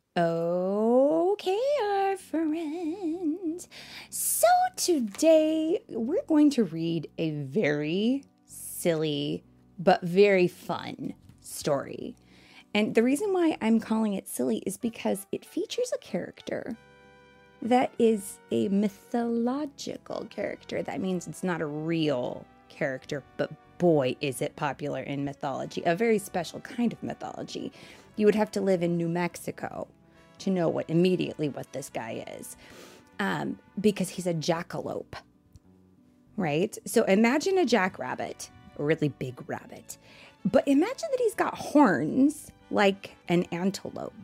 Okay, our friends. So today we're going to read a very silly but very fun story. And the reason why I'm calling it silly is because it features a character that is a mythological character. That means it's not a real character, but boy, is it popular in mythology, a very special kind of mythology. You would have to live in New Mexico to know what this guy is, because he's a jackalope, right? So imagine a jackrabbit, a really big rabbit, but imagine that he's got horns like an antelope.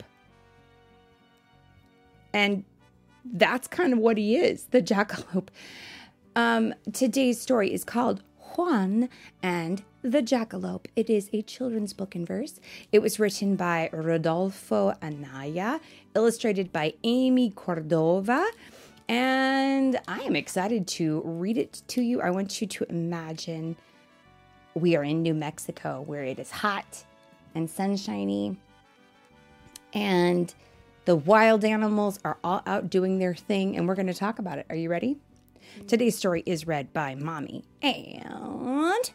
And that's kind of what he is, the jackalope. Today's story is called Juan and the Jackalope. It is a children's book in verse. It was written by Rodolfo Anaya, illustrated by Amy Cordova, and I am excited to read it to you. I want you to imagine we are in New Mexico where it is hot and sunshiny, and the wild animals are all out doing their thing, and we're going to talk about it. Are you ready? Today's story is read by Mommy. And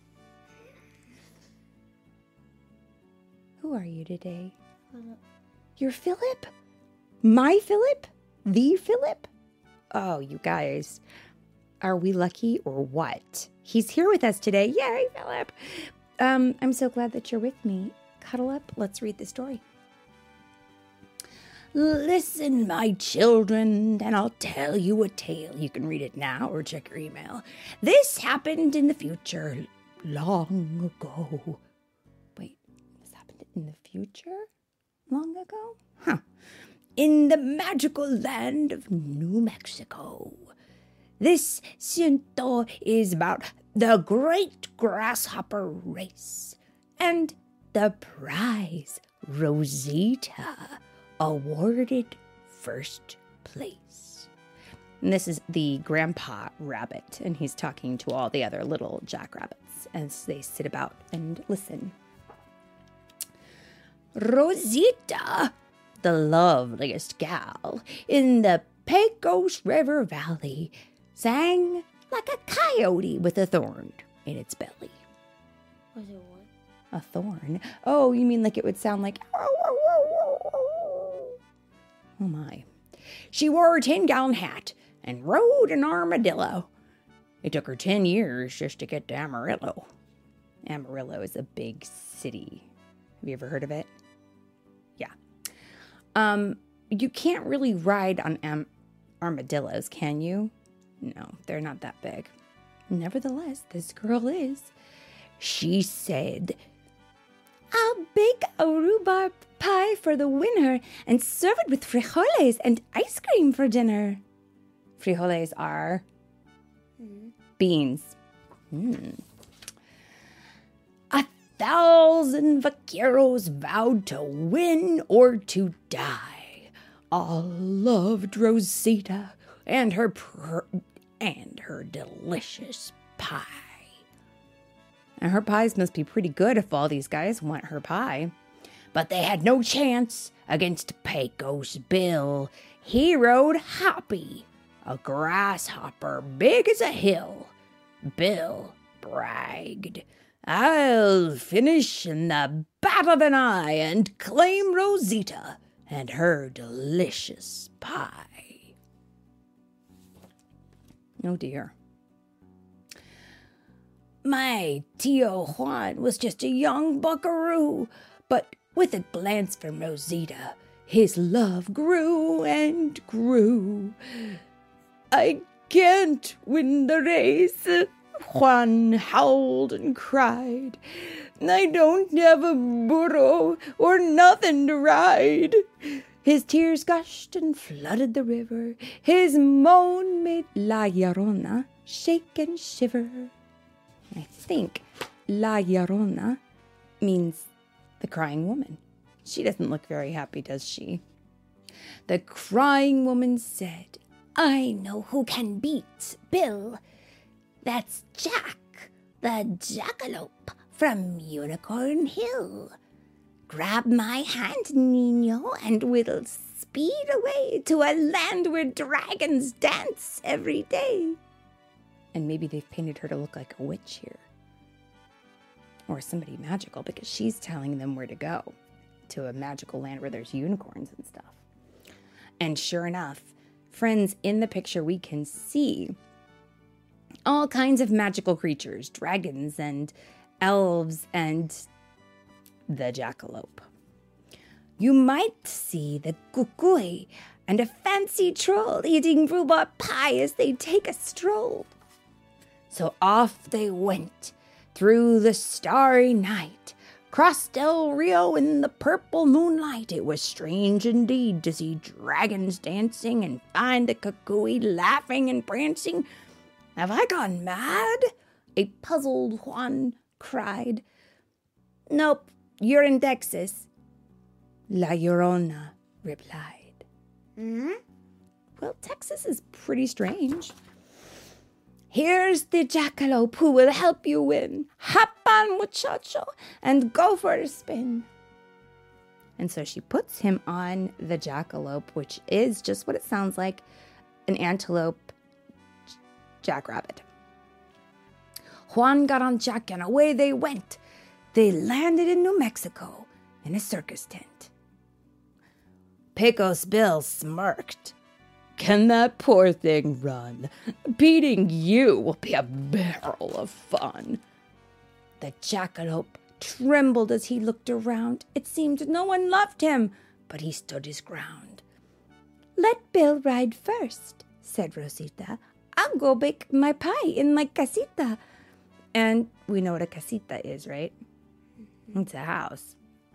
who are you today? Philip. You're Philip? My Philip? The Philip? Oh, you guys. Are we lucky or what? He's here with us today. Yay, Philip. I'm so glad that you're with me. Cuddle up. Let's read the story. Listen, my children, and I'll tell you a tale. You can read it now or check your email. This happened in the future, long ago. Wait, this happened in the future? Long ago? Huh. In the magical land of New Mexico. This ciento is about the great grasshopper race and the prize, Rosita, awarded first place. And this is the grandpa rabbit, and he's talking to all the other little jackrabbits as they sit about and listen. Rosita, the loveliest gal in the Pecos River Valley, sang like a coyote with a thorn in its belly. Was it what? A thorn? Oh, you mean like it would sound like... Oh my. She wore a 10-gallon hat and rode an armadillo. It took her 10 years just to get to Amarillo. Amarillo is a big city. Have you ever heard of it? Yeah. You can't really ride on armadillos, can you? No, they're not that big. Nevertheless, this girl is. She said, "I'll bake a rhubarb pie for the winner and serve it with frijoles and ice cream for dinner." Frijoles are beans. 1,000 vaqueros vowed to win or to die. All loved Rosita and her delicious pie. And her pies must be pretty good if all these guys want her pie. But they had no chance against Pecos Bill. He rode Hoppy, a grasshopper big as a hill. Bill bragged, "I'll finish in the bat of an eye and claim Rosita and her delicious pie." Oh dear. My Tio Juan was just a young buckaroo, but with a glance from Rosita, his love grew and grew. "I can't win the race," Juan howled and cried. "I don't have a burro or nothing to ride." His tears gushed and flooded the river. His moan made La Llorona shake and shiver. I think La Llorona means the crying woman. She doesn't look very happy, does she? The crying woman said, "I know who can beat Bill. That's Jack, the jackalope from Unicorn Hill. Grab my hand, Nino, and we'll speed away to a land where dragons dance every day. And maybe they've painted her to look like a witch here. Or somebody magical, because she's telling them where to go. To a magical land where there's unicorns and stuff. And sure enough, friends, in the picture we can see all kinds of magical creatures, dragons and elves and the jackalope. You might see the kukui and a fancy troll eating rhubarb pie as they take a stroll. So off they went through the starry night, crossed Del Rio in the purple moonlight. It was strange indeed to see dragons dancing and find the kukui laughing and prancing. Have I gone mad? A puzzled Juan cried. Nope, you're in Texas, La Llorona replied. Well, Texas is pretty strange. Here's the jackalope who will help you win. Hop on, muchacho, and go for a spin. And so she puts him on the jackalope, which is just what it sounds like, an antelope jackrabbit. Juan got on Jack and away they went. They landed in New Mexico in a circus tent. Pecos Bill smirked. Can that poor thing run? Beating you will be a barrel of fun. The jackalope trembled as he looked around. It seemed no one loved him, but he stood his ground. Let Bill ride first, said Rosita. I'll go bake my pie in my casita. And we know what a casita is, right? It's a house.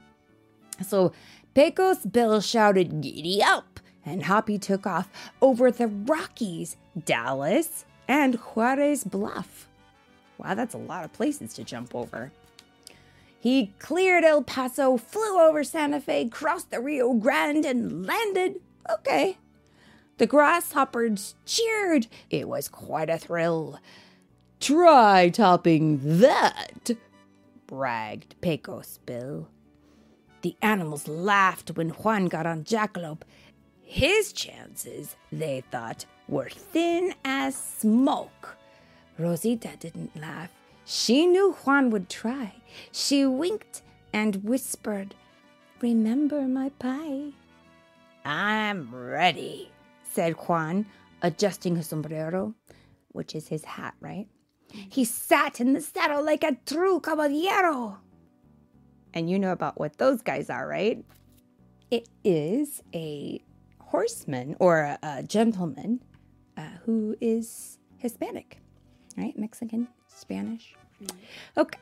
So Pecos Bill shouted, "Giddy up!" and Hoppy took off over the Rockies, Dallas, and Juarez Bluff. Wow, that's a lot of places to jump over. He cleared El Paso, flew over Santa Fe, crossed the Rio Grande, and landed. Okay. The grasshoppers cheered. It was quite a thrill. Try topping that, bragged Pecos Bill. The animals laughed when Juan got on Jackalope. His chances, they thought, were thin as smoke. Rosita didn't laugh. She knew Juan would try. She winked and whispered, "Remember my pie." "I'm ready," said Juan, adjusting his sombrero, which is his hat, right? He sat in the saddle like a true caballero. And you know about what those guys are, right? It is a horseman or a gentleman who is Hispanic, right? Mexican, Spanish. Okay.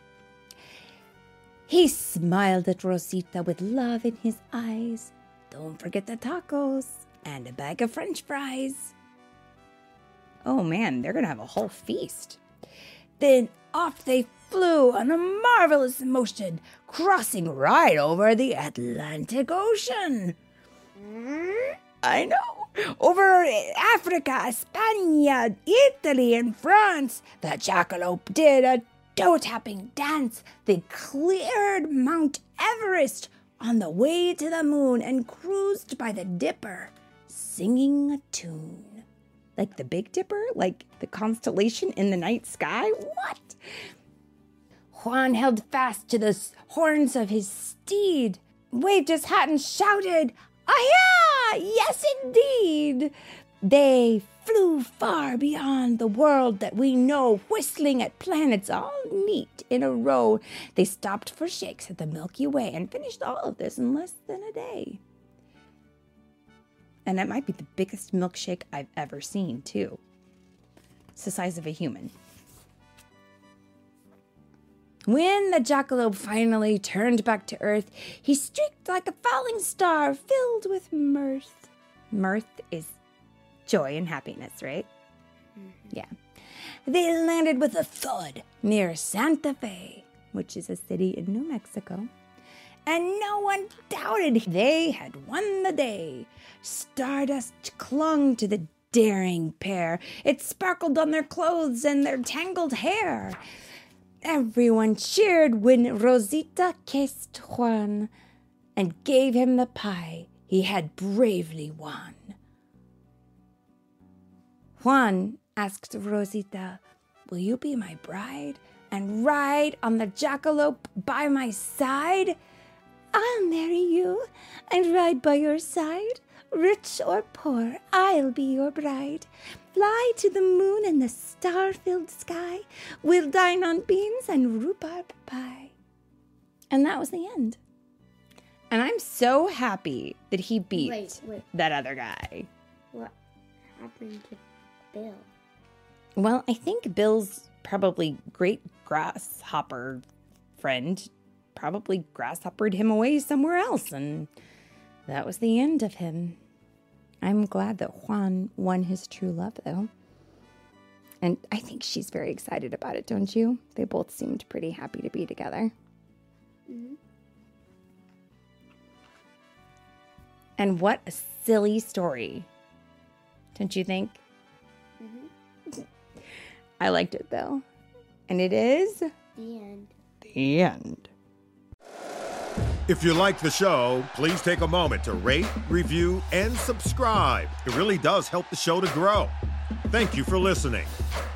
He smiled at Rosita with love in his eyes. Don't forget the tacos and a bag of French fries. Oh man, they're going to have a whole feast. Then off they flew on a marvelous motion, crossing right over the Atlantic Ocean. I know. Over Africa, Spain, Italy, and France, the jackalope did a toe-tapping dance. They cleared Mount Everest on the way to the moon and cruised by the Dipper, singing a tune. Like the Big Dipper? Like the constellation in the night sky? What? Juan held fast to the horns of his steed, waved his hat and shouted, "Ah-ya! Yes, indeed!" They flew far beyond the world that we know, whistling at planets all neat in a row. They stopped for shakes at the Milky Way and finished all of this in less than a day. And that might be the biggest milkshake I've ever seen, too. It's the size of a human. When the jackalope finally turned back to Earth, he streaked like a falling star filled with mirth. Mirth is joy and happiness, right? Yeah. They landed with a thud near Santa Fe, which is a city in New Mexico. And no one doubted they had won the day. Stardust clung to the daring pair. It sparkled on their clothes and their tangled hair. Everyone cheered when Rosita kissed Juan. and gave him the pie he had bravely won. Juan asked Rosita, "Will you be my bride and ride on the jackalope by my side?" "I'll marry you and ride by your side. Rich or poor, I'll be your bride. Fly to the moon and the star-filled sky. We'll dine on beans and rhubarb pie." And that was the end. And I'm so happy that he beat that other guy. What happened to Bill? Well, I think Bill's probably great grasshopper friend probably grasshoppered him away somewhere else, and that was the end of him. I'm glad that Juan won his true love, though. And I think she's very excited about it, don't you? They both seemed pretty happy to be together. Mm-hmm. And what a silly story, don't you think? Mm-hmm. I liked it, though. And it is The end. the end. If you like the show, please take a moment to rate, review, and subscribe. It really does help the show to grow. Thank you for listening.